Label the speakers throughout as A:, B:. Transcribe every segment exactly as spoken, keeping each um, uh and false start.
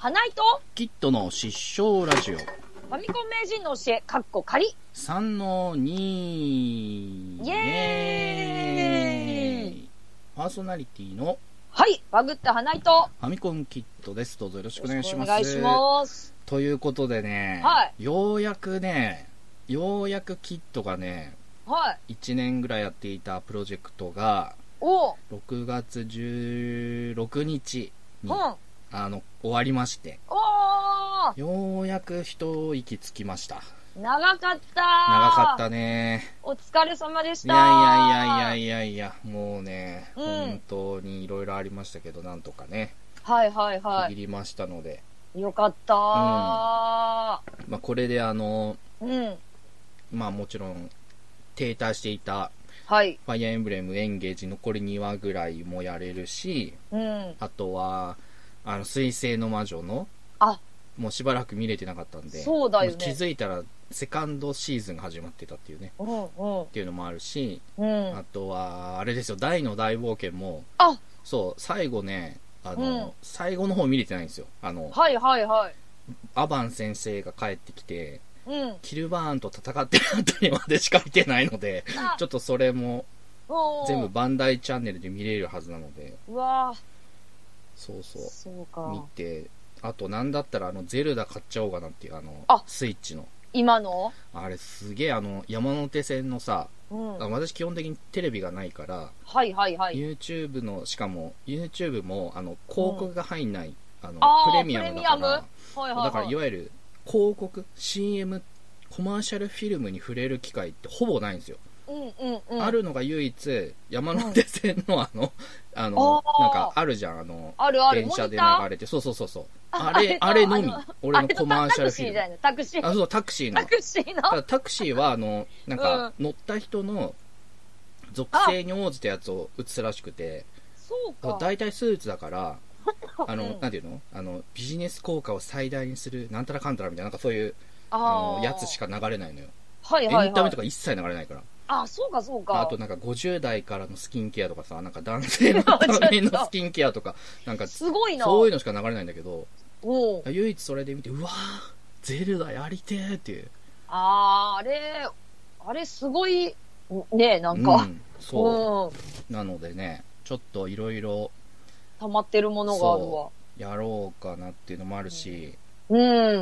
A: 花井と
B: キットの失笑ラジオ。
A: ファミコン名人の教え、かっこ仮。
B: さんのに。
A: イエーイ。
B: パーソナリティの
A: はい、バグった花井と
B: ファミコンキットです。どうぞよろしくお願いします。
A: お願いします。
B: ということでね、
A: はい、
B: ようやくね、ようやくキットがね、
A: はい、
B: いちねんぐらいやっていたプロジェクトが、
A: お
B: ろくがつじゅうろくにちに、
A: うん、
B: あの終わりまして、
A: おー、
B: ようやく一息つきました。
A: 長かった
B: 長かったね。
A: お疲れ様でした。
B: いやいやいやいやいやいや、もうね、
A: うん、
B: 本当にいろいろありましたけど、なんとかね、
A: はいはいは
B: 区切りましたので、
A: い。よかったー。うん、
B: まあこれであの、
A: うん、
B: まあもちろん停滞していた
A: はい、
B: ファイアーエンブレムエンゲージ残りにわぐらいもやれるし、
A: うん、
B: あとはあの水星の魔女の
A: あ、
B: もうしばらく見れてなかったんで、
A: そうだよね。
B: 気づいたらセカンドシーズンが始まってたっていうね、
A: うんうん、
B: っていうのもあるし、
A: うん、
B: あとはあれですよ、大の大冒険も、
A: あ、
B: そう最後ね、あの、
A: うん、
B: 最後の方見れてないんですよ。あの、
A: はいはいはい。
B: アバン先生が帰ってきて、
A: うん、
B: キルバーンと戦ってるあたりまでしか見てないので、ちょっとそれも全部バンダイチャンネルで見れるはずなので、
A: うわ
B: そうそう、
A: そうか、
B: 見て、あとなんだったらあのゼルダ買っちゃおうかなっていう、あの
A: あ
B: スイッチの
A: 今の
B: あれすげえ、あの山手線のさ、
A: うん、
B: 私基本的にテレビがないから、
A: はいはいはい、
B: YouTube の、しかも YouTube もあの広告が入んない、うん、あの
A: あ
B: プレミアムだから、
A: はいはいはい、
B: だからいわゆる広告 シーエム コマーシャルフィルムに触れる機会ってほぼないんですよ。
A: うんうんうん、
B: あるのが唯一山手線のあの、うん、あのなんかあるじゃん、あの
A: あるある
B: 電車で流れて、そうそうそうそう、あ
A: あ
B: れあれのみ俺のコマーシャルフィルム、
A: タクシーじゃないの、タクシー、
B: あ、そうタクシーの
A: タクシーの
B: ただタクシーはあのなんか乗った人の属性に応じたやつを映すらしくて、
A: そうか、
B: だいたいスーツだからあの、うん、なんていうの、あのビジネス効果を最大にするなんたらかんたらみたいな、なんかそういうあのやつしか流れないのよ。
A: はいはいはい、
B: エンタメとか一切流れないから。
A: あ、そうかそうか。
B: あとなんかごじゅう代からのスキンケアとかさ、なんか男性のためのスキンケアとか、なんか
A: すごいな、
B: そういうのしか流れないんだけど、
A: お
B: 唯一それで見て、うわーゼルダやりてーっていう。
A: あー、あれあれすごいね、なんか、うん、
B: そう、うん、なのでね、ちょっといろいろ
A: 溜まってるものがあるわ、
B: やろうかなっていうのもあるし、
A: うん、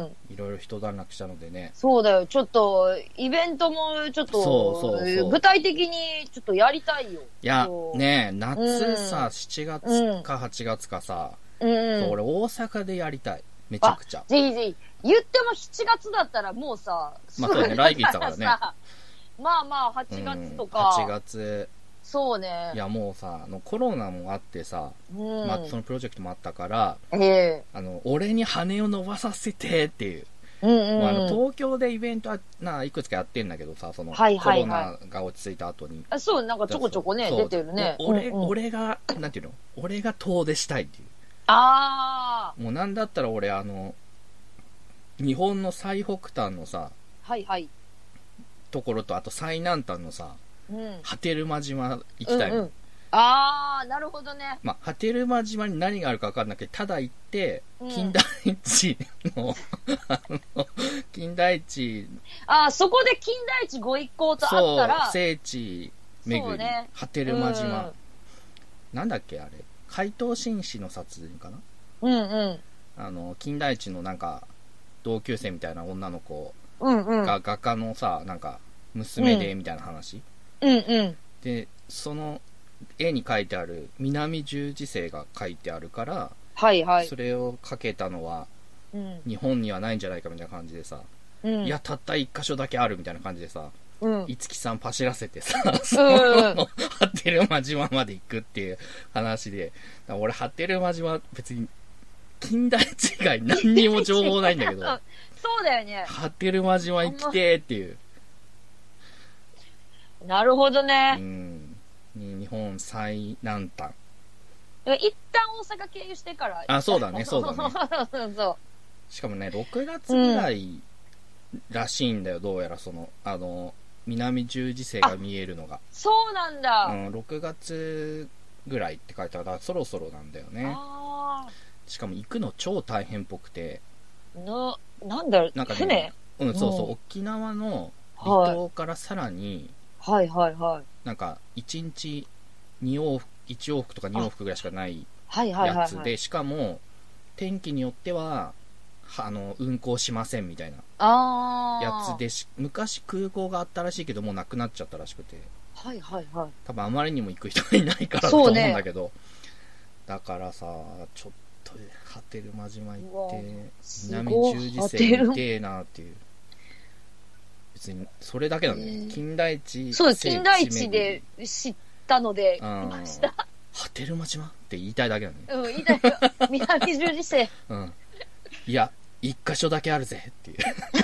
B: いろいろ一段落したのでね。
A: そうだよ、ちょっとイベントもちょっとそうそうそう、具体的にちょっとやりたいよ。
B: いやねえ、夏さ、うん、しちがつかはちがつかさ、うん、俺大阪でやりたい、めちゃくちゃ。
A: ぜひぜひ、言ってもしちがつだったらもうさ、
B: まあそうね、来月だからね。
A: まあまあはちがつとか、
B: うん、はちがつ、
A: そうね。
B: いやもうさ、あのコロナもあってさ、うん、まあそのプロジェクトもあったから、
A: えー、
B: あの俺に羽を伸ばさせてっていう、
A: うんうんうん、
B: もうあの東京でイベントはないくつかやってんだけどさ、その、
A: はいはいはい、
B: コロナが落ち着いた後に、
A: あ、そう、なんかちょこちょこね出てるね。
B: 俺、
A: うんうん、
B: 俺がなんていうの、俺が遠出したいっていう。
A: ああ。
B: もうなんだったら俺あの日本の最北端のさ、
A: はいはい、
B: ところと、あと最南端のさ、
A: うん、
B: 波照間島行きたいの、うんうん、
A: ああ、なるほどね。
B: まあ、波照間島に何があるか分かんなくて、ただ行って、うん、金田一のあの金田一、
A: ああ、そこで金田一ご一行とあったら、
B: そう、聖地巡り、ね、波照間島、うん、なんだっけあれ、怪盗紳士の殺人かな、
A: うんうん、
B: あの金田一のなんか同級生みたいな女の子が、
A: うんうん、
B: 画家のさ、なんか娘でみたいな話、
A: うんうんうん、
B: でその絵に描いてある南十字星が書いてあるから、
A: はいはい、
B: それを描けたのは、うん、日本にはないんじゃないかみたいな感じでさ、うん、いやたった一箇所だけあるみたいな感じでさ、うん、五木さんパシらせてさ、その波照間島まで行くっていう話で、俺波照間島別に金田一以外何にも情報ないんだけど
A: そうだよね、
B: 波照間島行きてーっていう。
A: なるほどね、
B: うん、日本最南端、
A: 一旦大阪経由してから、
B: あ、そうだねそうだね
A: そう、
B: しかもねろくがつぐらいらしいんだよ、うん、どうやらそのあの南十字星が見えるのが。
A: そうなんだ、
B: うん、ろくがつぐらいって書いてあるからそろそろなんだよね。
A: あ、
B: しかも行くの超大変っぽくて。
A: な、なんだろう、
B: なんかね、
A: 船
B: うん、そうそう、沖縄の離島からさらに、
A: はいはいはい。
B: なんか、いちにちに往復、いち往復とかに往復ぐらいしかない
A: はいはいはいはい。
B: やつで、しかも、天気によっては、あの、運航しませんみたいなやつでし、昔空港があったらしいけど、もうなくなっちゃったらしくて。
A: はいはいはい。
B: 多分あまりにも行く人がいないからだと思うんだけど。ね、だからさ、ちょっと、波照間島行って、南十字星見てえなっていう。別に、それだけなのよ。えー、金田一。
A: そう、金田一で知ったので、来ました。
B: 波照間島って言いたいだけなの
A: よ。うん、言いたいよ。南十字星。
B: うん。いや、一箇所だけあるぜっていう。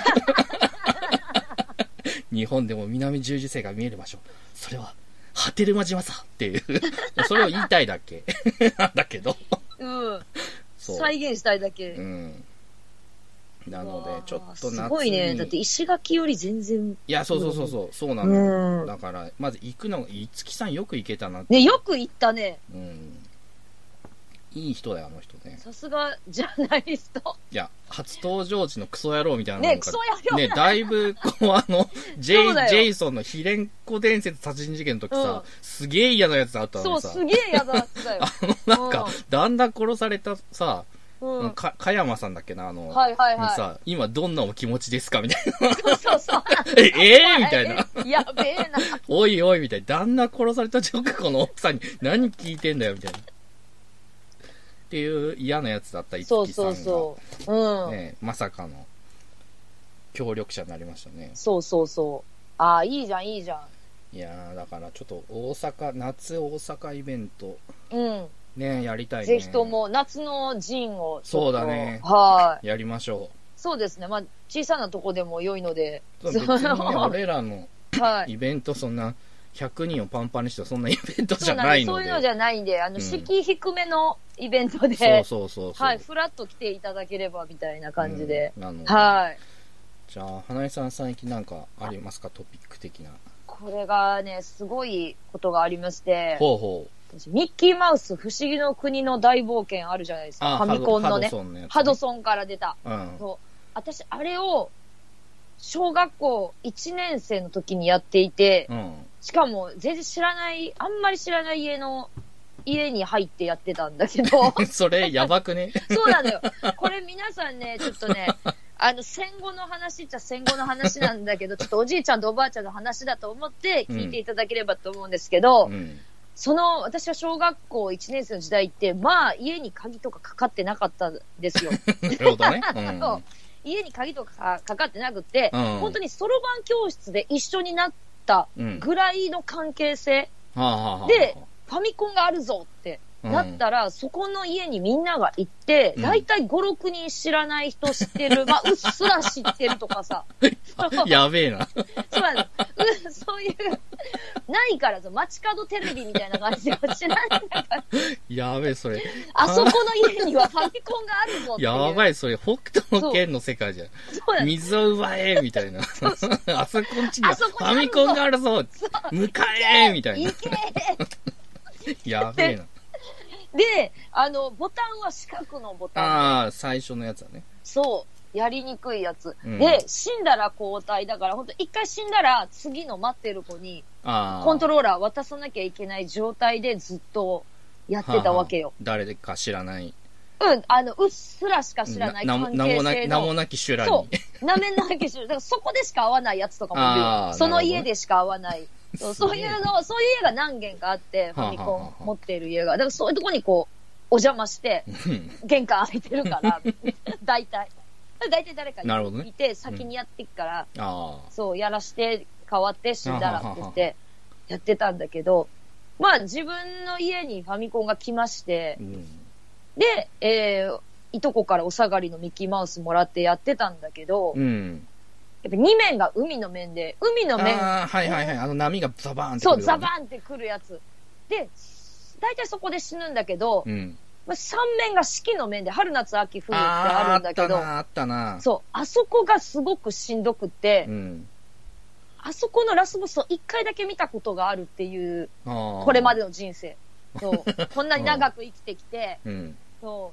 B: 日本でも南十字星が見える場所。それは、波照間島さっていう。それを言いたいだけ。なんだけど。
A: うん。そう。再現したいだけ。
B: うん。なので、ちょっと夏に。
A: すごいね。だって石垣より全然。
B: いや、そうそうそうそう。そうなのよ。だから、まず行くのが、いつきさんよく行けたなって。
A: ね、よく行ったね。
B: うん。いい人だよ、あの人ね。
A: さすが、ジャーナリスト。
B: いや、初登場時のクソ野郎みたいなの
A: が。ね、クソ野郎
B: ね、だいぶ、こう、あの、ジェイ、ジェイソンのヒレンコ伝説殺人事件の時さ、うん、すげえ嫌なやつあったのにさ。
A: そう、すげえ嫌なやつだよ。
B: あの、なんか、うん、だんだん殺されたさ、うん、か、加山さんだっけな、あの、
A: はいはいはい。
B: さ、今どんなお気持ちですかみたい
A: な。そうそうそう。
B: え、えー、みたいな。
A: やべえな。
B: おいおい、みたいな。旦那殺された直後の奥さんに何聞いてんだよ、みたいな。っていう嫌なやつだった五木さんが。そうそうそう。うん。ね、まさかの協力者になりましたね。
A: そうそうそう。ああ、いいじゃん、いいじゃ
B: ん。いやー、だからちょっと大阪、夏大阪イベント。
A: うん。
B: ね、やりたいね。
A: ぜひとも夏の陣を
B: そうだね。
A: はい。
B: やりましょう。
A: そうですね。まあ、小さなとこでも良いので。
B: そう別にね、俺らのイベントそんなひゃくにんをパンパンにしたそんなイベントじゃないので。
A: そういうのじゃないんで、あの、敷居低めのイベントで、うん、
B: そうそうそうそう。
A: はい、フラッと来ていただければみたいな感じで。
B: うん、
A: はい。
B: じゃあ、花江さん最近なんかありますか、トピック的な。
A: これがね、すごいことがありまして。
B: ほうほう。
A: ミッキーマウス不思議の国の大冒険あるじゃないですか。ファミコンのね。ハドソンのやつね。ハドソンから出た。うん。そう。私、あれを、小学校いちねん生の時にやっていて、うん、しかも全然知らない、あんまり知らない家の、家に入ってやってたんだけど。
B: それ、やばくね
A: そうなのよ。これ皆さんね、ちょっとね、あの、戦後の話っちゃ戦後の話なんだけど、ちょっとおじいちゃんとおばあちゃんの話だと思って聞いていただければと思うんですけど、うんうんその、私は小学校いちねん生の時代って、まあ、家に鍵とかかかってなかったんですよ。
B: なるほどね。うん、
A: 家に鍵とかかかってなくて、うん、本当にそろばん教室で一緒になったぐらいの関係性、うん、で、ファミコンがあるぞってなったら、うん、そこの家にみんなが行って、だいたいご、ろくにん知らない人知ってる、まあ、うっすら知ってるとかさ。
B: やべえな。
A: そうなの。う、そういう、ないからさ、街角テレビみたいな感じで知らないんだから。
B: やべえ、それ。
A: あそこの家にはファミコンがあるぞっていう。
B: やばい、それ、北斗の剣の世界じゃん。そうだね。水を奪えみたいな。そうそうあそこんちにはファミコンがあるぞ迎えみたいな。
A: 行け
B: やべえな。
A: で、あの、ボタンは四角のボタン。
B: ああ、最初のやつだね。
A: そう。やりにくいやつ。うん、で、死んだら交代だから、ほんと一回死んだら次の待ってる子に、コントローラー渡さなきゃいけない状態でずっとやってたわけよ。はあはあ、
B: 誰か知らない。
A: うん、あの、うっすらしか知らない関係性の。名もなき、
B: 名もなき修羅に。
A: そう。名もなき修羅。だからそこでしか会わないやつとかもいるよ。その家でしか会わない。そう、そういうの、そういう家が何軒かあって、ファミコン持っている家が。だからそういうとこにこう、お邪魔して、玄関開いてるから、大体。大体誰かいて、先にやっていくから、うん、そう、やらして変わって死んだらって言って、やってたんだけど、まあ自分の家にファミコンが来まして、うん、で、えー、いとこからお下がりのミッキーマウスもらってやってたんだけど、うん、やっぱに面が海の面で、海の面。
B: ああ、はいはいはい。あの波がザバーンって
A: くる、ね。そう、ザバーンってくるやつ。で、大体そこで死ぬんだけど、うんまあ、さん面が四季の面で、春夏秋冬ってあるんだけど、
B: あ, あったな、あったな。
A: そう、あそこがすごくしんどくて、うん、あそこのラスボスを一回だけ見たことがあるっていう、これまでの人生。そう、こんなに長く生きてきて、うん、そう。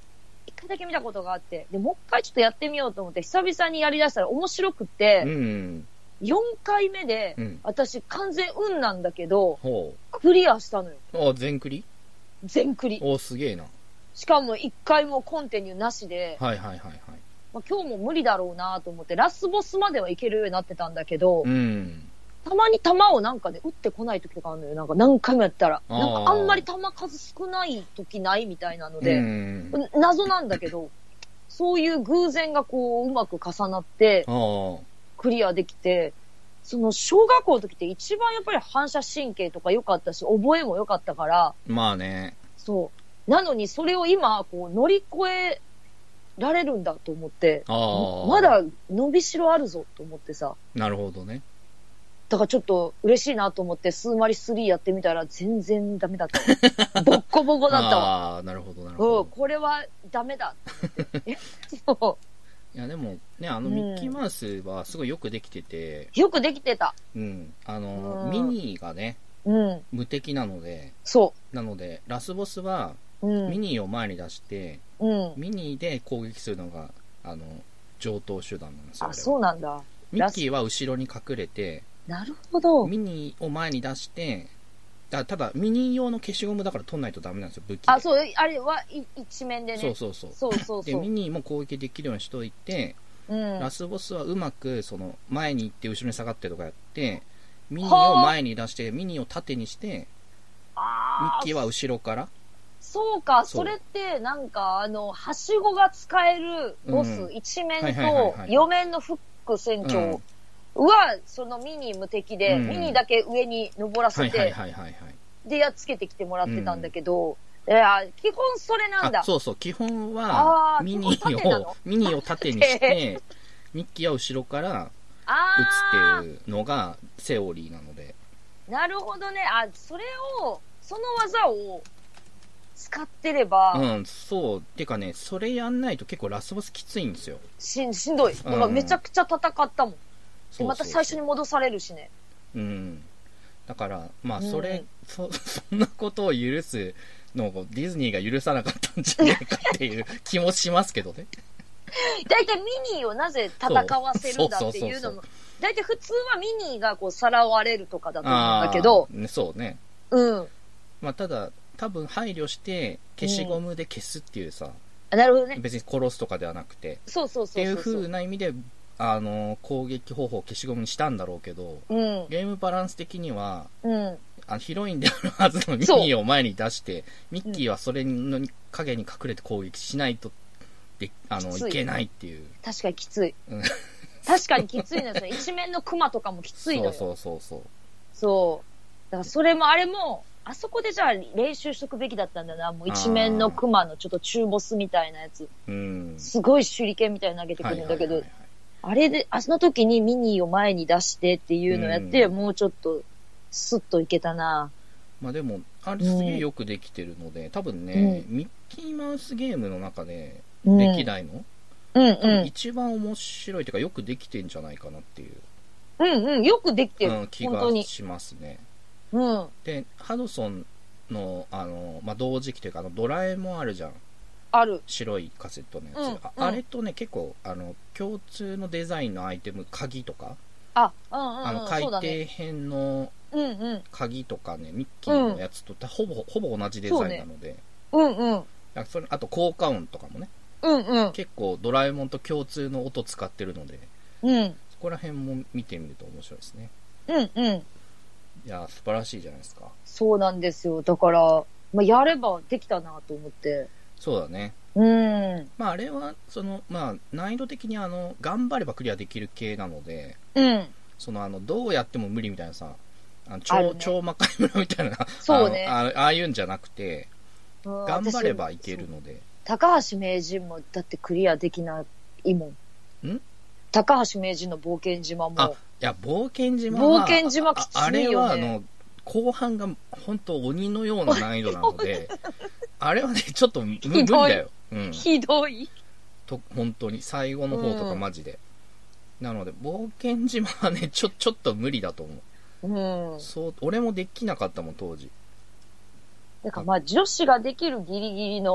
A: 一回だけ見たことがあって、で、もう一回ちょっとやってみようと思って、久々にやり出したら面白くて、うん、よんかいめで、うん、私完全運なんだけど、クリアしたのよ。
B: あ、全クリ
A: 全クリ。
B: お、すげえな。
A: しかも一回もコンティニューなしで、
B: はいはいはいはい。
A: まあ、今日も無理だろうなと思って、ラスボスまではいけるようになってたんだけど、
B: うん、
A: たまに弾をなんかね、撃ってこない時とかあるのよ。なんか何回もやったら。なんかあんまり弾数少ない時ないみたいなので、うん、謎なんだけど、そういう偶然がこう、うまく重なって、クリアできて、その小学校の時って一番やっぱり反射神経とか良かったし、覚えも良かったから。
B: まあね。
A: そう。なのにそれを今、こう乗り越えられるんだと思って、まだ伸びしろあるぞと思ってさ。
B: なるほどね。
A: だからちょっと嬉しいなと思って、スーマリスリーやってみたら全然ダメだったわ。ボッコボコだったわ。
B: ああ、なるほどなるほど。
A: うん、これはダメだって。そ
B: う。いやでもね、あのミッキーマウスはすごいよくできてて。
A: よくできてた。
B: うん。あの、うん、ミニーがね、うん、無敵なので。
A: そう。
B: なので、ラスボスは、うん、ミニーを前に出して、うん、ミニーで攻撃するのが、あの、上等手段なんですよ。
A: あ、そうなんだ。
B: ミッキーは後ろに隠れて、
A: なるほど。
B: ミニを前に出して、だただミニ用の消しゴムだから取んないとダメなんですよ、武器で。
A: あ、そう、あれは一面でね。
B: そうそうそう。
A: そうそうそう。
B: で、ミニも攻撃できるようにしといて、うん、ラスボスはうまく、その、前に行って後ろに下がってとかやって、ミニを前に出して、ミニを縦にして、ミッキーは後ろから。
A: そうか、それって、なんか、あの、はしごが使えるボス、うん、一面と、四面のフック船長、うんは、そのミニ無敵で、うん、ミニだけ上に登らせて、で、やっつけてきてもらってたんだけど、うん、いや、基本それなんだ。
B: そうそう、基本は、ミニを、ミニを縦にして、ミッキーは後ろから撃つっていうのがセオリーなので。
A: なるほどね。あ、それを、その技を使ってれば。
B: うん、そう。てかね、それやんないと結構ラスボスきついんですよ。
A: しん、しんどい。だからめちゃくちゃ戦ったもん。でまた最初に戻されるしね。
B: うん。だから、まあ、それ、うん、そ、そんなことを許すのをディズニーが許さなかったんじゃないかっていう気もしますけどね。
A: だいたいミニーをなぜ戦わせるんだっていうのも、だいたい普通はミニーがこうさらわれるとかだと思うんだけど。
B: ね、そうね。
A: うん。
B: まあ、ただ、多分配慮して消しゴムで消すっていうさ。
A: うん、なるほどね。
B: 別に殺すとかではなくて。
A: そうそうそうそう。
B: っていう風な意味で、あの攻撃方法を消しゴムにしたんだろうけど、うん、ゲームバランス的には、うん、あのヒロインであるはずのミニーを前に出してミッキーはそれの影に隠れて攻撃しないとであのいけないっていう。
A: 確かにきつい、うん、確かにきついんですよ。一面のクマとかもきついのよ。
B: そうそうそうそう
A: そうだからそれもあれもあそこでじゃあ練習しとくべきだったんだな。もう一面のクマのちょっと中ボスみたいなやつ、うん、すごい手裏剣みたいに投げてくるんだけど、はいはいはいはい、あれで、あの時にミニーを前に出してっていうのをやって、うん、もうちょっと、スッといけたな。
B: まあでも、あれすげえよくできてるので、うん、多分ね、うん、ミッキーマウスゲームの中で、歴代の、うん、うん、一番面白いというか、よくできてんじゃないかなっていう。
A: うんうん、よくできてる。
B: うん、気がしますね。
A: うん。
B: で、ハドソンの、あの、まあ、同時期というか、あの、ドラえもんあるじゃん。
A: ある。
B: 白いカセットのやつ、
A: うん、
B: あ, あれとね結構あの共通のデザインのアイテム、鍵とか、
A: あ、うんうんうん、
B: あの海底編の鍵とかね、ミッキーのやつとほぼほぼ同じデザインなので、
A: う、ね、うんうん、
B: それあと効果音とかもね、
A: うんうん、
B: 結構ドラえもんと共通の音使ってるので、
A: うん、
B: そこら辺も見てみると面白いですね。
A: うんうん。い
B: や素晴らしいじゃないですか。
A: そうなんですよ。だから、まあ、やればできたなと思って。
B: そうだね。
A: うん。
B: まああれはそのまあ難易度的にあの頑張ればクリアできる系なので、
A: うん。
B: そのあのどうやっても無理みたいなさ、あの超、ね、超魔界村みたいな、
A: そうね、
B: あ, あ, ああいうんじゃなくて、頑張ればいけるので。
A: 高橋名人もだってクリアできないもん。
B: ん？
A: 高橋名人の冒険島も。
B: あ、いや冒険島は
A: 冒険島きついよね。
B: あ, あれはあの後半が本当鬼のような難易度なので、あれはねちょっと無理だよ。うん、
A: ひどい。
B: と本当に最後の方とかマジで。うん、なので冒険島はねちょちょっと無理だと思う。うん。そう俺もできなかったもん当時。
A: だからまあ女子ができるギリギリの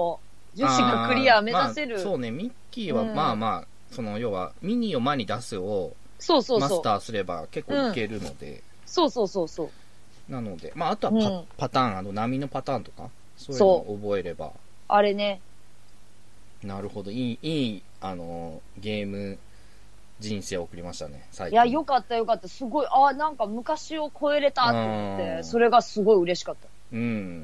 A: 女子がクリア目指せる。
B: まあ、そうね、ミッキーはまあまあ、うん、その要はミニを前に出すを
A: そうそうそう
B: マスターすれば結構いけるので、うん、
A: そうそうそうそう
B: なので、まああとは パ,、うん、パターン、あの波のパターンとかそういうのを覚えれば、
A: あれね。
B: なるほど、いいいいあのゲーム人生を送りましたね、最近。
A: いや、よかったよかった。すごい、ああ、なんか昔を超えれたと思って、それがすごい嬉しかった。
B: うん。
A: うん。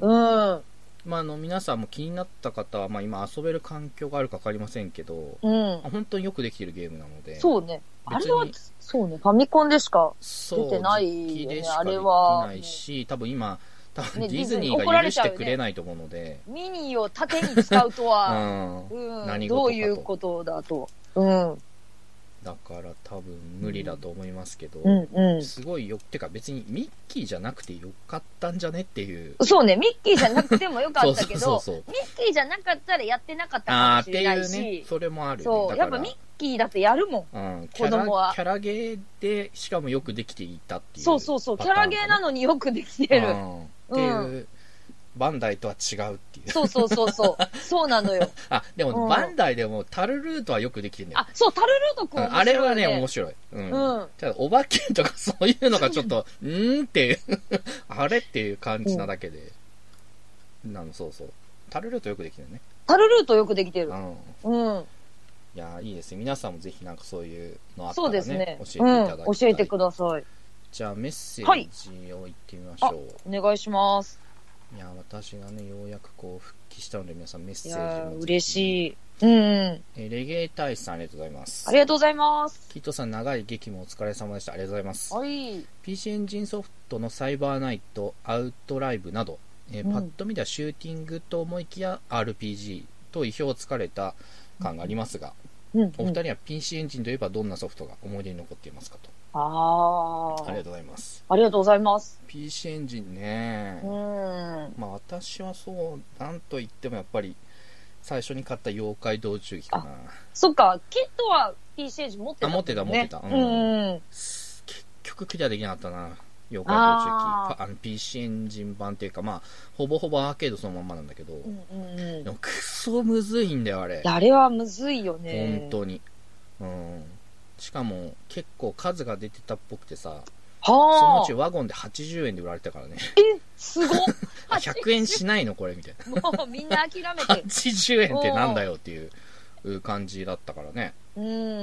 B: まあ、あの、皆さんも気になった方は、まあ今遊べる環境があるかわかりませんけど、
A: うん。
B: 本当によくできてるゲームなので。
A: そうね。あれは、そうね、ファミコンでしか出てないよね、あれは。
B: ないし、多分今、多分ディズニーが許してくれないと思うので。ね、
A: ミニを縦に使うとは、うん、何どういうことだと。うん。
B: だから多分無理だと思いますけど、
A: うんうん、
B: すごいよ、てか別にミッキーじゃなくてよかったんじゃねっていう。
A: そうね、ミッキーじゃなくてもよかったけど、そうそうそうそう、ミッキーじゃなかったらやってなかったかもしれないし、あーっていうね、
B: それもある、ね、
A: そう、やっぱミッキーだってやるもん、うん、子供は。
B: キャラゲーで、しかもよくできていたっていう。
A: そうそうそう、キャラゲーなのによくできてる。
B: っていう、うん、バンダイとは違うっていう。
A: そうそうそうそう。そうなのよ。
B: あ、でも、うん、バンダイでもタルルートはよくできてるんだよ。
A: あ、そう、タルルートくん面白い、ね、
B: あれはね、面白い。うん。うん、ただ、お化けとかそういうのがちょっと、んーんっていう、あれっていう感じなだけで。うん、なの、そうそう。タルルートよくできてるね。
A: タルルートよくできてる。うん。うん。
B: いや、いいですね。皆さんもぜひなんかそういうのあったらね、
A: そうですね、
B: 教えていただきたい、
A: うん。教えてください。
B: じゃあ、メッセージを言ってみましょう。はい、
A: お願いします。
B: いや、私がね、ようやくこう、復帰したので、皆さんメッセージも。
A: いや、嬉しい。うん、うん。
B: え、レゲエ大使さん、ありがとうございます。
A: ありがとうございます。
B: キットさん、長い激務お疲れ様でした。ありがとうございます。
A: はい。
B: ピーシー エンジンソフトのサイバーナイト、アウトライブなど、えーうん、パッと見ではシューティングと思いきや アールピージー と意表をつかれた感がありますが、うんうん、お二人は ピーシー エンジンといえばどんなソフトが思い出に残っていますかと。
A: ああ。
B: ありがとうございます。
A: ありがとうございます。
B: ピーシー エンジンね。うん。まあ私はそう、なんと言ってもやっぱり最初に買った妖怪道中記かな。
A: そっか、キットは ピーシー エンジン持ってた、ね。
B: あ、持ってた持ってた。うん。うん、結局クリアできなかったな。妖怪道中記。あの ピーシー エンジン版っていうか、まあ、ほぼほぼアーケードそのまんまなんだけど。うんうんうん、でもクソむずいんだよ、あれ。
A: あれはむずいよね。
B: 本当に。うん。しかも結構数が出てたっぽくてさ、は
A: そ
B: のうちワゴンではちじゅうえんで売られてたからね。
A: え、すごっ
B: ひゃくえんしないのこれみたい
A: な。もうみんな諦めて。
B: はちじゅうえんってなんだよっていう感じだったからね。
A: うん。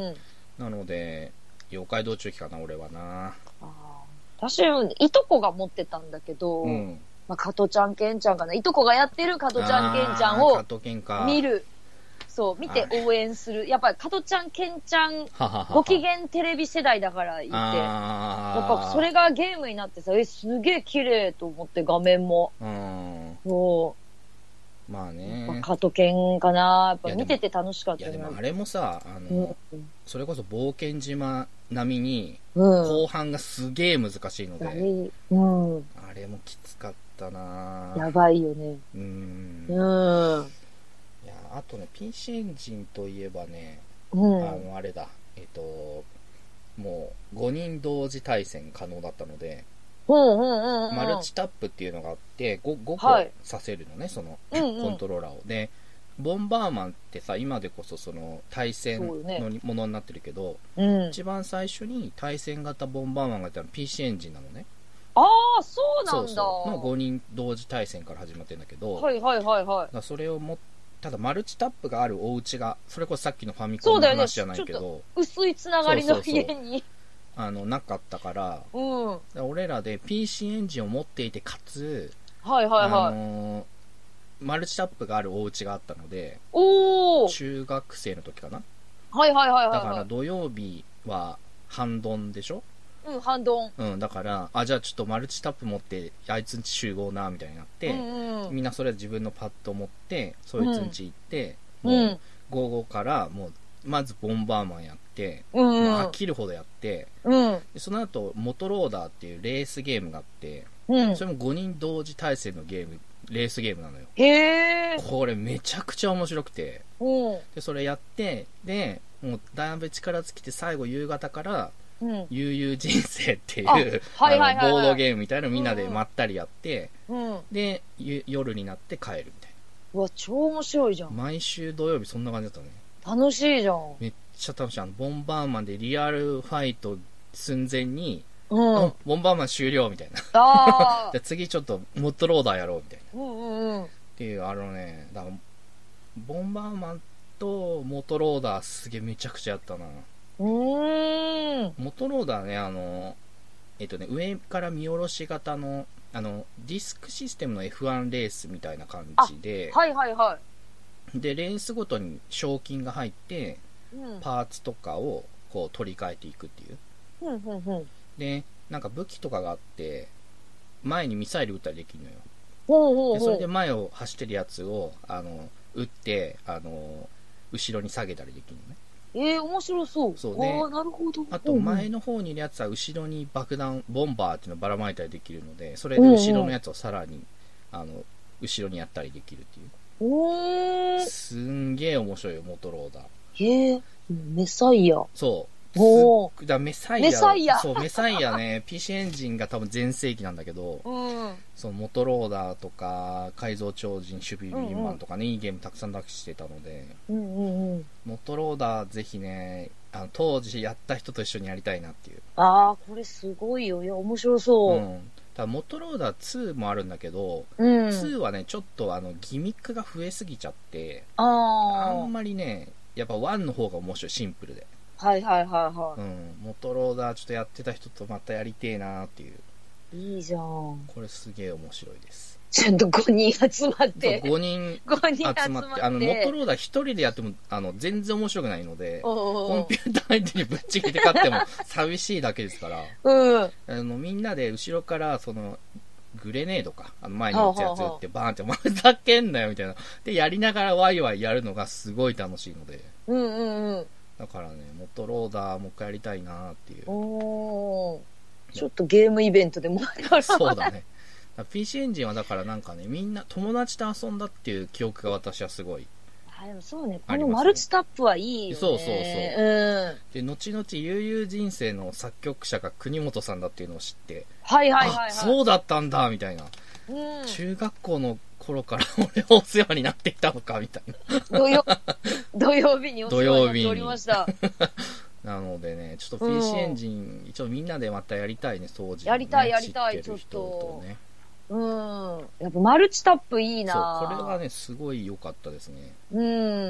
B: なので、妖怪道中記かな、俺はな。
A: あ、私、いとこが持ってたんだけど、うん、まあ、加トちゃんケンちゃんかな。いとこがやってる加トちゃんケンちゃんを見る。そう、見て応援する。やっぱり、加トちゃん、ケンちゃん、ご機嫌テレビ世代だからいて、やっぱそれがゲームになってさ、え、すげえ綺麗と思って画面も。
B: うん。
A: そ
B: う。まあね。
A: 加トケンかな。やっぱ見てて楽しかった。
B: いやでもあれもさ、あの、うん、それこそ冒険島並みに、後半がすげえ難しいので、
A: うん、
B: あれもきつかったな。
A: やばいよね。
B: うん。
A: うん。
B: あとね、ピーシー エンジンといえばね、
A: うん、
B: あの、あれだ、えっと、もうごにん同時対戦可能だったので、
A: うんうんうん、
B: マルチタップっていうのがあって、ご, ごこさせるのね、はい、その、うんうん、コントローラーを。で、ボンバーマンってさ、今でこそその対戦のものになってるけど、
A: ね、うん、
B: 一番最初に対戦型ボンバーマンがいたのは ピーシー エンジンなのね。
A: ああ、そうなんだ。そう
B: そうのごにん同時対戦から始まってるんだけど、
A: はいはいはいはい。
B: だそれをもただマルチタップがあるお家が、それこそさっきのファミコンの話じゃないけど、ね、
A: 薄いつながりの家にそうそうそう
B: あのなかったから、
A: うん、
B: 俺らで ピーシー エンジンを持っていてかつ、
A: はいはいはい、
B: あのー、マルチタップがあるお家があったので、
A: お
B: 中学生の時かな、
A: はいはいはいはい、
B: だから土曜日は半ドンでしょ、
A: うん、半ドン。
B: うん、だから、あ、じゃあちょっとマルチタップ持って、あいつんち集合な、みたいになって、
A: うんうん、
B: みんなそれ自分のパッド持って、そいつんち行って、うん、もう、午後から、もう、まずボンバーマンやって、
A: うんうん、
B: まあ、飽きるほどやって、
A: うん、
B: でその後、モトローダーっていうレースゲームがあって、
A: うん、
B: それもごにん同時対戦のゲーム、レースゲームなのよ。
A: へ
B: ー。これめちゃくちゃ面白くて、
A: うん、
B: で、それやって、で、もうだいぶ力尽きて最後夕方から、
A: うん、
B: 悠々人生っていう、はいはいはいはい、ボードゲームみたいなのみんなでまったりやって、
A: うんうん、
B: で夜になって帰るみたい
A: うわ、超面白いじゃん。
B: 毎週土曜日そんな感じだったね。
A: 楽しいじゃん。
B: めっちゃ楽しい。あの、ボンバーマンでリアルファイト寸前に、
A: うん。
B: ボンバーマン終了みたいな。
A: ああ。
B: じゃあ次ちょっとモッドローダーやろうみたいな。
A: うんうんうん。
B: っていう、あのね、だからボンバーマンとモトローダーすげえめちゃくちゃやったな。
A: うーん。
B: モトローダーね、あの、えっとね、上から見下ろし型の、あの、ディスクシステムの エフワン レースみたいな感じで、
A: はいはいはい。
B: で、レースごとに賞金が入って、
A: うん、
B: パーツとかをこう取り替えていくっていう。
A: うんうんうん、
B: で、なんか武器とかがあって、前にミサイル撃ったりできるのよ。
A: ほうほうほう。
B: でそれで前を走ってるやつを、あの、撃って、あの、後ろに下げたりできるのね。
A: えー、面白そう。
B: そうね。
A: ああ、なるほど。
B: あと、前の方にいるやつは、後ろに爆弾、ボンバーっていうのをばらまいたりできるので、それで後ろのやつをさらに、あの、後ろにやったりできるっていう。
A: おー。
B: すんげえ面白いよ、モトローダー。
A: へえ、メサイア。
B: そう。
A: お
B: ー。だメサイア。
A: メサイア。
B: そう、メサイアね、ピーシー エンジンが多分全盛期なんだけど、
A: うん。
B: そのモトローダーとか、改造超人、守備ビーマンとかね、うんうん、いいゲームたくさん出してたので、
A: うんうんうん、
B: モトローダーぜひね、あの当時やった人と一緒にやりたいなっていう。
A: ああ、これすごいよ。いや、面白そう。うん。
B: だモトローダーツーもあるんだけど、
A: うん、
B: ツーはね、ちょっとあのギミックが増えすぎちゃって、
A: あ
B: あんまりね、やっぱワンの方が面白い、シンプルで。
A: はいはいはいはい。
B: うん、モトローダーちょっとやってた人とまたやりてえなーっていう。
A: いいじゃん。
B: これすげえ面白いです。
A: ちゃんとごにん集まって。
B: ごにん集まって、あの、モトローダーひとりでやっても、あの、全然面白くないので、おうおうコンピューター相手にぶっちぎって勝っても寂しいだけですから、うん。あの、みんなで後ろから、その、グレネードか。あの前に打つやつ打ってバーンって、お前ふざけんなよみたいな。で、やりながらワイワイやるのがすごい楽しいので。うんうんうん。だからね、モトローダーもう一回やりたいなっていう。お
A: ー。ちょっとゲームイベントでもある。
B: そうだね。ピーシー エンジンはだからなんかね、みんな友達と遊んだっていう記憶が私はすごい。
A: あ、でもそうね。このマルチタップはいいよね。
B: そうそうそう。うん。で、後々悠々人生の作曲者が国本さんだっていうのを知って。
A: はいはいはい、はい。
B: そうだったんだ、みたいな。うん。中学校の頃から俺はお世話になっていたのか、みたいな。
A: 土曜、土曜日にお世話になっておりました。
B: なのでね、ちょっと ピーシー エンジン、うん、一応みんなでまたやりたいね、当時、ね。
A: やりたいやりたい、ちょっと。うん。やっぱマルチタップいいな。
B: そう、これはね、すごい良かったですね。うん。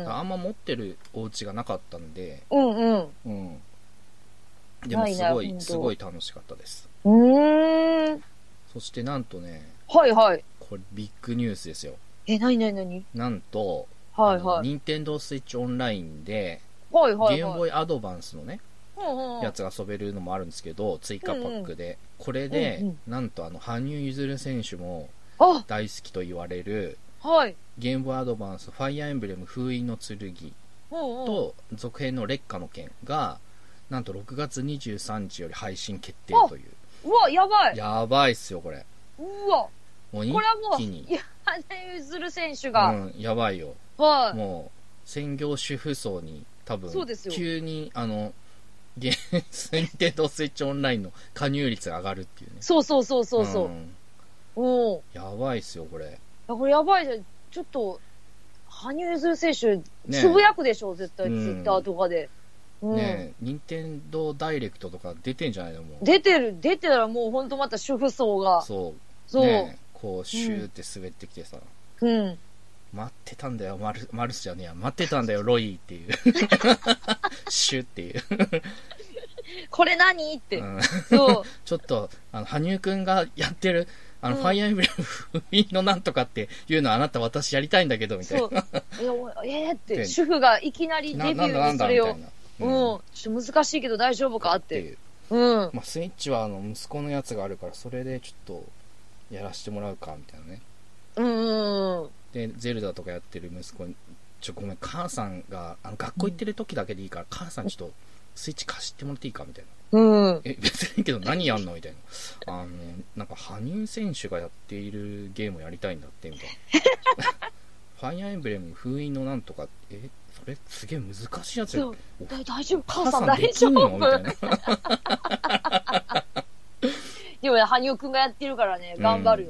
B: あんま持ってるお家がなかったんで。うんうん。うん。でもすごい、すごい楽しかったです。うーん。そしてなんとね。
A: はいはい。
B: これビッグニュースですよ。
A: え、なになになに？
B: なんと、
A: はいはい。
B: ニンテンドースイッチオンラインで、
A: はいはいはい。
B: ゲームボーイアドバンスのね、やつが遊べるのもあるんですけど、追加パックで。うんうん、これで、うんうん、なんとあの、羽生結弦選手も大好きと言われる、はい、ゲームボーイアドバンスファイアーエンブレム封印の剣と続編の烈火の剣が、なんとろくがつにじゅうさんにちより配信決定という。
A: うわ、やばい。
B: やばいっすよ、これ。
A: うわ。もう一気に。これはもう、羽生結弦選手が。
B: うん、やばいよ。はい。もう、専業主婦層に多分、急に、あの、ゲーム、ニンテンドースイッチオンラインの加入率が上がるっていうね。
A: そうそうそうそうそう。うん、
B: おやばいっすよ、これ。
A: これやばいじゃん。ちょっと、羽生結弦選手、つぶやくでしょ、ね、絶対、ツイッターとかで。
B: うん、ねえ、任天堂ダイレクトとか出てんじゃないのもう。
A: 出てる、出てたらもうほんとまた主婦層が。
B: そう。そう。ね、こう、シューって滑ってきてさ。うん。待ってたんだよ、マル、マルスじゃねえや。待ってたんだよ、ロイっていう。シュっていう。
A: これ何って。
B: うん、そう。ちょっと、あの、羽生くんがやってる、あの、うん、ファイアーエンブレム封印のなんとかっていうのはあなた私やりたいんだけど、みたいな。そう。
A: えーって、主婦がいきなりデビューにそれを。うん。ちょっと難しいけど大丈夫かって。ってうん。
B: まあ、スイッチはあの、息子のやつがあるから、それでちょっと、やらしてもらうか、みたいなね。うんうん。で、ゼルダとかやってる息子に、ちょ、ごめん、母さんが、あの、学校行ってる時だけでいいから、うん、母さんちょっと、スイッチ貸してもらっていいかみたいな。うん。え、別にいいけど何やんのみたいな。あの、なんか、羽生選手がやっているゲームをやりたいんだって、みたいな。ファイアーエンブレム封印のなんとか、え、それすげえ難しいやつや。
A: 大丈夫母さん大丈夫みたいな。でもね、羽生くんがやってるからね、頑張るよ。
B: う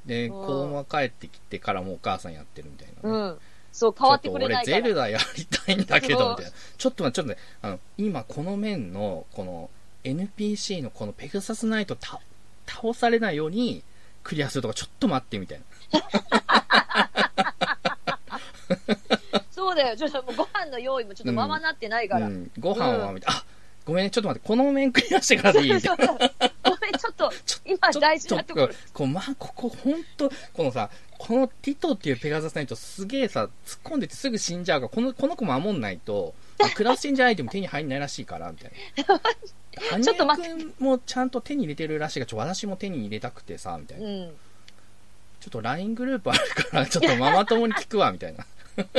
B: で、子供が帰ってきてからもお母さんやってるみたいな、ね。
A: うん。そう、変わってくれないから。
B: 俺ゼルダやりたいんだけど、みたいな。ちょっと待って、ちょっとね、あの、今この面の、この エヌピーシー のこのペガサスナイトた倒されないようにクリアするとかちょっと待ってみたいな。
A: そうだよ。ちょっともうご飯の用意もちょっとままなってないから。うん
B: うん、ご飯はみたいな。あ、ごめんね、ちょっと待って、この面クリアしてからでいいみたいな。ごめん、
A: ちょっと、今大事なところ。
B: こう、まあ、ここほんと、このさ、このティトっていうペガサスナイトすげえさ、突っ込んでてすぐ死んじゃうから、この、この子守んないと、クラスチェンジアイテム手に入んないらしいから、みたいな。ちょっと待って。羽生くんもちゃんと手に入れてるらしいが、ちょ、私も手に入れたくてさ、みたいな。うん、ちょっと ライン グループあるから、ちょっとママ友に聞くわ、みたいな。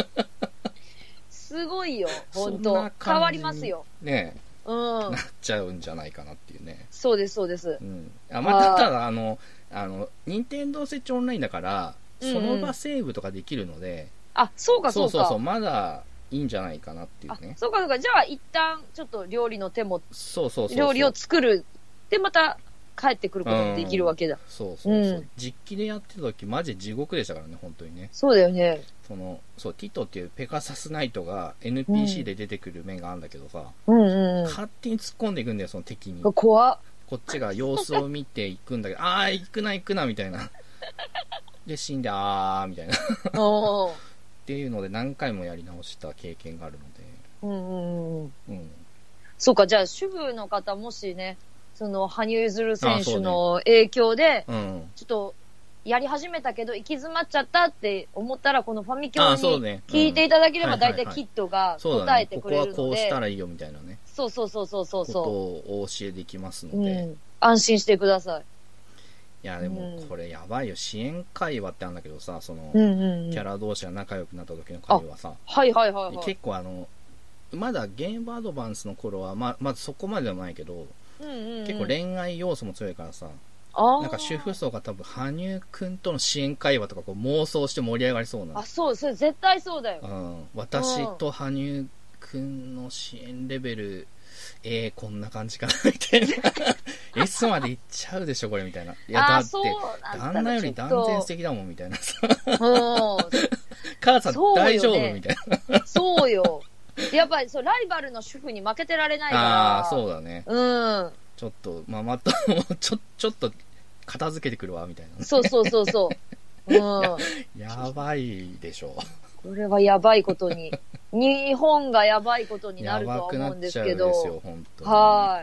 A: すごいよ、ほんと。変わりますよ。
B: ねえ。うん、なっちゃうんじゃないかなっていうね。
A: そうです、そうです。
B: うん。あ、まあ、ただ、あの、あの、任天堂スイッチオンラインだから、その場セーブとかできるので、
A: うん、あ、そうか、そうか。
B: そうそうそう、まだいいんじゃないかなっていうね。
A: そうか、そうか。じゃあ、一旦、ちょっと料理の手も、
B: そうそうそう。
A: 料理を作る。で、また、帰ってくることもできるわけだ。うん、
B: そうそうそう、うん。実機でやってた時、マジ地獄でしたからね、本当にね。
A: そうだよね。
B: その、そう、ティトっていうペガサスナイトが エヌピーシー で出てくる面があるんだけどさ、
A: うんうんうん、
B: 勝手に突っ込んでいくんだよ、その敵に。
A: 怖っ。
B: こっちが様子を見ていくんだけど、あー、行くな行くな、みたいな。で、死んで、あー、みたいな。っていうので何回もやり直した経験があるので。
A: うんうんうん。うん。そうか、じゃあ主婦の方もしね、その、羽生結弦選手の影響で、ね、うん、ちょっと、やり始めたけど行き詰まっちゃったって思ったら、このファミキョンに聞いていただければ、大体キットが答えてくれるので、
B: ここはこうしたらいいよみたいなね。
A: そうそうそうそうそう。
B: ことをお教えできますので、うん。
A: 安心してください。
B: いや、でもこれやばいよ。支援会話ってあるんだけどさ、その、うんうんうん、キャラ同士が仲良くなった時の会話さ。
A: はいはいはい、はい。
B: 結構あの、まだゲームアドバンスの頃は、ま、まずそこまででもないけど、うんうんうん、結構恋愛要素も強いからさ、なんか主婦層が多分羽生くんとの支援会話とかこう妄想して盛り上がりそうな。
A: あ、そう、それ絶対そうだよ。
B: うん。私と羽生くんの支援レベル、えー、こんな感じかなみたいな。S までいっちゃうでしょこれみたいな。いやだって旦那より断然素敵だもんみたいなさ。母さん大丈夫みたいな。
A: そうよ。やっぱりそうライバルの主婦に負けてられないから。あ
B: あ、そうだね。
A: うん。
B: ちょっと、まあ、また、ちょ、ちょっと、片付けてくるわ、みたいな、ね。
A: そうそうそうそう。うん。や、
B: やばいでしょ。
A: これはやばいことに。日本がやばいことになるとは思うんですけど。
B: やばくなっちゃうんですよ、本当に。
A: はい。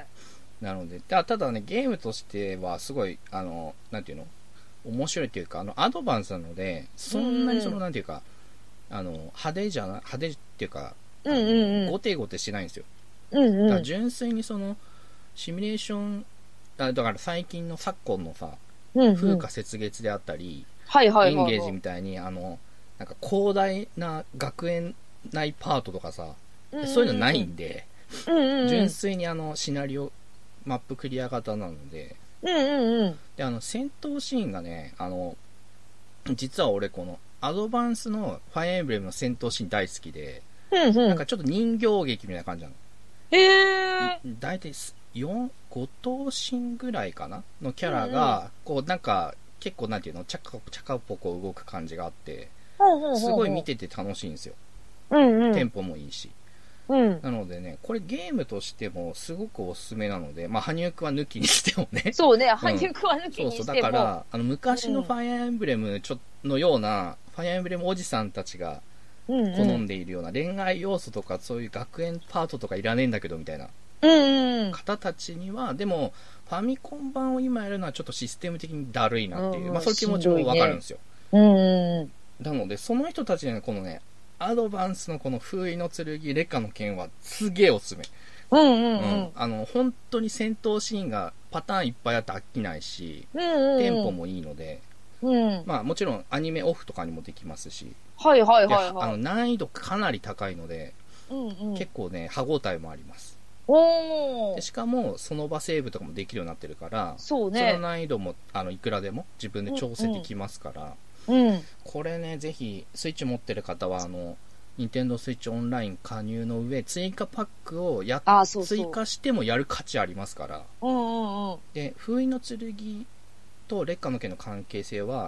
B: なので、ただね、ゲームとしては、すごい、あの、なんていうの面白いっていうか、あの、アドバンスなので、そんなにその、なんていうか、あの、派手じゃな、派手っていうか、
A: うんうんうん、
B: ゴテゴテしないんですよ。
A: うんうん、
B: だから純粋にその、シミュレーション、だから最近の昨今のさ、うんうん、風化雪月であったり、
A: はいはいはいはい、
B: エンゲージみたいに、あの、なんか広大な学園内パートとかさ、うんうんうん、そういうのないんで、
A: うんうんうん、
B: 純粋にあの、シナリオ、マップクリア型なので、
A: うんうんうん、
B: で、あの、戦闘シーンがね、あの、実は俺この、アドバンスのファイアーエンブレムの戦闘シーン大好きで、
A: うんうん、
B: なんかちょっと人形劇みたいな感じなの。
A: へー。
B: だいたいよん、ご頭身ぐらいかなのキャラが、こうなんか結構なんていうの、チャカチャカポコ動く感じがあって、すごい見てて楽しいんですよ。
A: うんうん、
B: テンポもいいし。
A: うん、
B: なのでね、これゲームとしてもすごくおすすめなので、まあ、羽生くんは抜きにしてもね。
A: そうね、羽生くんは抜きにしても。そうそう、
B: だから、あの、昔のファイアーエンブレムちょのような、ファイアーエンブレムおじさんたちが、好んでいるような恋愛要素とかそういう学園パートとかいらねえんだけどみたいな方たちには、でもファミコン版を今やるのはちょっとシステム的にだるいなっていう、まあそういう気持ちもわかるんですよ。なのでその人たちにはこのね、アドバンスのこの封印の剣劣化の剣はすげえおすすめ。
A: うんうんうんうん、
B: あの本当に戦闘シーンがパターンいっぱいあって飽きないし、うんうんうん、テンポもいいので、うん、まあもちろんアニメオフとかにもできますし、
A: はいはいはい、はい、
B: あの難易度かなり高いので、
A: うんうん、
B: 結構ね歯応えもあります。
A: お
B: でしかもその場セーブとかもできるようになってるから、
A: そうね、
B: その難易度もあのいくらでも自分で調整できますから、
A: うんうん、
B: これねぜひスイッチ持ってる方はあのニンテンドースイッチオンライン加入の上追加パックをや
A: あそうそう
B: 追加してもやる価値ありますから、
A: うんうんうん、
B: で封印の剣と劣化の剣の関係性は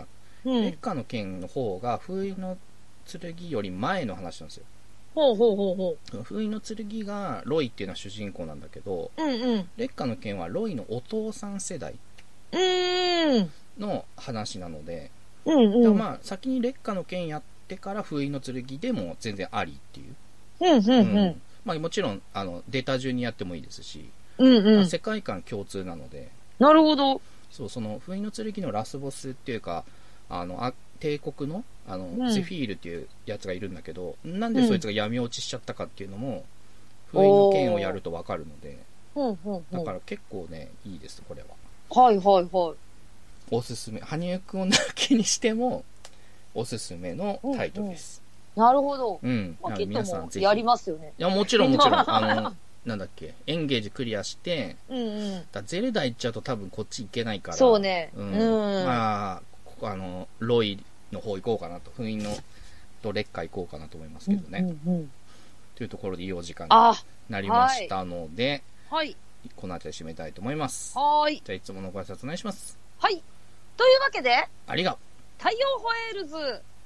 B: うん、烈火の剣の方が封印の剣より前の話なんですよ。
A: ほうほうほうほ
B: う。封印の剣がロイっていうのは主人公なんだけど、
A: うんうん、
B: 烈火の剣はロイのお父さん世代の話なので、
A: うんうん、
B: だまあ先に烈火の剣やってから封印の剣でも全然ありっていう。
A: うんうんうんうん、
B: まあもちろんあのデータ順にやってもいいですし、
A: うんうんまあ、
B: 世界観共通なので。
A: なるほど。
B: そう、その封印の剣のラスボスっていうか、あのあ帝国のあの、うん、ゼフィールっていうやつがいるんだけど、なんでそいつが闇落ちしちゃったかっていうのも、うん、封印の剣をやるとわかるので、だから結構ねいいですこれ
A: は。はいはいはい。
B: おすすめ。羽生くんを抜きにしてもおすすめのタイトルです。
A: うんうん、なるほど。
B: うん。
A: まあ、皆さんぜひやりますよね。
B: いやもちろんもちろんあのなんだっけエンゲージクリアして、
A: うんうん、
B: だゼルダ行っちゃうと多分こっち行けないから。
A: そうね。
B: うん。うん、まあここあのロイの方行こうかなと、封印のと烈火行こうかなと思いますけどね、
A: うんうんうん、
B: というところでいいお時間になりましたので、
A: はい、
B: この辺り締めたいと思います。
A: はい。
B: じゃあいつものご挨拶お願いします。
A: はい。というわけで、
B: ありが
A: 太陽ホエールズ